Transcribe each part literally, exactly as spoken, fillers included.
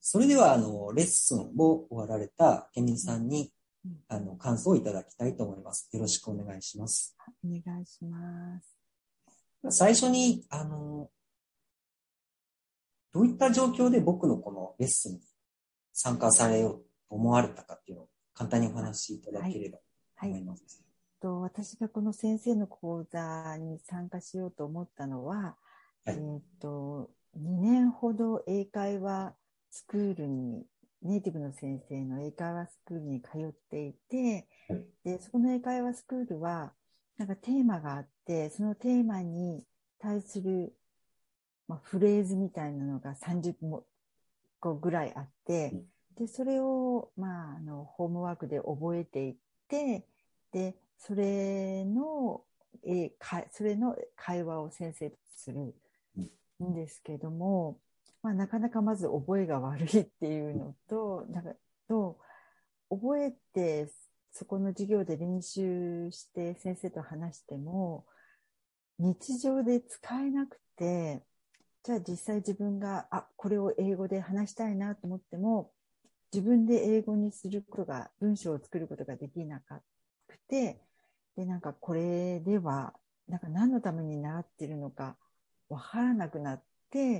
それでは、あの、レッスンを終わられたケミさんに、うん、あの、感想をいただきたいと思います。よろしくお願いします。 お願いします。 最初に、あの、どういった状況で僕のこのレッスンに参加されようと思われたかっていうのを簡単にお話しいただければと思います。 はいはい、と私がこの先生の講座に参加しようと思ったのは、はい、えー、とにねんほど英会話スクールに、ネイティブの先生の英会話スクールに通っていて、はい、でそこの英会話スクールはなんかテーマがあって、そのテーマに対する、まあ、フレーズみたいなのがさんじゅっこぐらいあって、でそれを、まあ、あのホームワークで覚えていって、でそれの、えかそれの会話を先生とするんですけども、まあ、なかなかまず覚えが悪いっていうのと、なんかと覚えてそこの授業で練習して先生と話しても日常で使えなくて、じゃあ実際自分があこれを英語で話したいなと思っても自分で英語にすることが、文章を作ることができなくて、でなんかこれではなんか何のために習っているのか分からなくなって、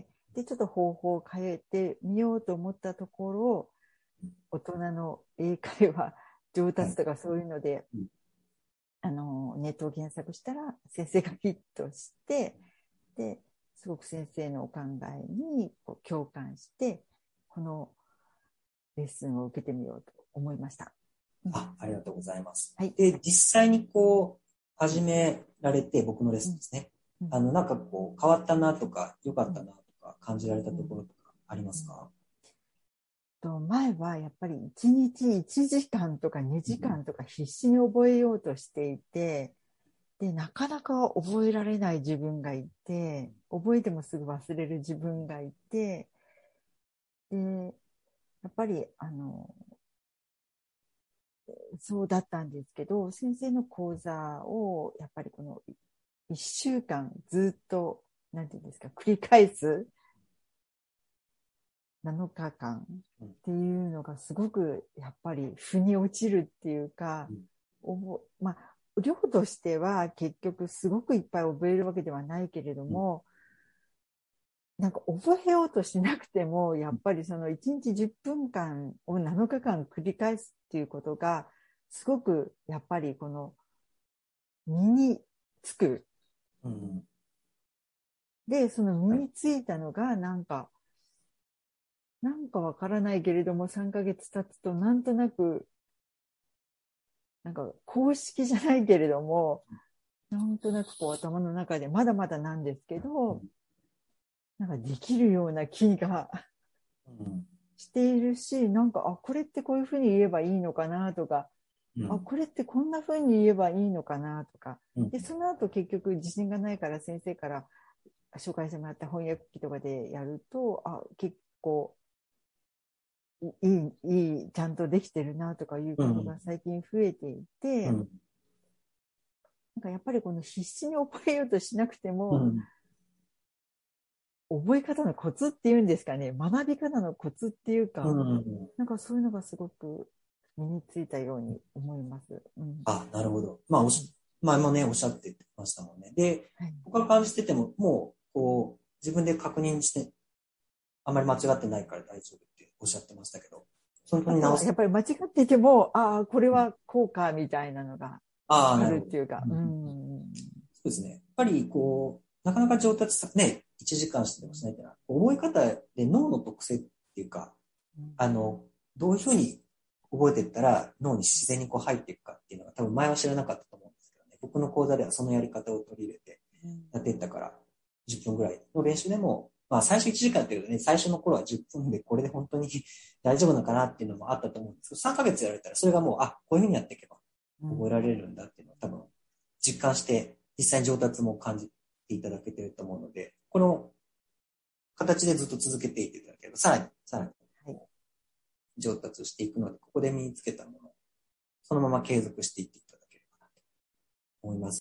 でちょっと方法を変えてみようと思ったところ、大人の英会話上達とかそういうので、はい、あのネットを検索したら先生がヒットして、ですごく先生のお考えにこう共感して、このレッスンを受けてみようと思いました。 あ、ありがとうございます。 はい、 で、実際にこう、始められて、僕のレッスンですね。うん、あの、なんかこう、変わったなとか、良かったなとか、感じられたところとかありますか？ うんうん、と前はやっぱりいちにちいちじかんとかにじかんとか必死に覚えようとしていて、でなかなか覚えられない自分がいて、覚えてもすぐ忘れる自分がいて、でやっぱりあのそうだったんですけど、先生の講座をやっぱりこのいっしゅうかんずっとなんていうんですか、繰り返すなのかかんっていうのがすごくやっぱり腑に落ちるっていうか、うん、まあ量としては結局すごくいっぱい覚えるわけではないけれども、うん、なんか覚えようとしなくてもやっぱりそのいちにちじゅっぷんかんをなのかかん繰り返すっていうことがすごくやっぱりこの身につく、うん、でその身についたのがなんかなんかわからないけれどもさんかげつ経つとなんとなくなんか公式じゃないけれどもなんとなくこう頭の中でまだまだなんですけど、なんかできるような気がしているし、なんかあこれってこういうふうに言えばいいのかなとか、うん、あこれってこんなふうに言えばいいのかなとか、うん、でその後結局自信がないから先生から紹介してもらった翻訳機とかでやると、あ結構いいいいちゃんとできてるなとかいうことが最近増えていて、うん、なんかやっぱりこの必死に覚えようとしなくても、うん、覚え方のコツっていうんですかね、学び方のコツっていうか、うん、なんかそういうのがすごく身についたように思います。うん、 あ、なるほど。まあ、おし、前もね、おっしゃってましたもんね。で、はい、僕が感じてても、もう、こう、自分で確認して、あまり間違ってないから大丈夫っておっしゃってましたけど、 本当に直す。やっぱり間違っていても、ああ、これはこうか、みたいなのがあるっていうか。うん、 そうですね。やっぱり、こう、なかなか上達さ、ね、いちじかんしてもしないっていうのは、覚え方で脳の特性っていうか、うん、あの、どういうふうに覚えていったら脳に自然にこう入っていくかっていうのが多分前は知らなかったと思うんですけどね。僕の講座ではそのやり方を取り入れてやっていったから、じゅっぷんぐらいの練習でも、まあ最初いちじかんやってるとね、最初の頃はじゅっぷんでこれで本当に大丈夫なのかなっていうのもあったと思うんですけど、さんかげつやられたらそれがもう、あ、こういうふうにやっていけば覚えられるんだっていうのを多分実感して実際に上達も感じていただけてると思うので、この形でずっと続けていっていただければ、さらに、さらに上達していくので、ここで身につけたものをそのまま継続していっていただければなと思います。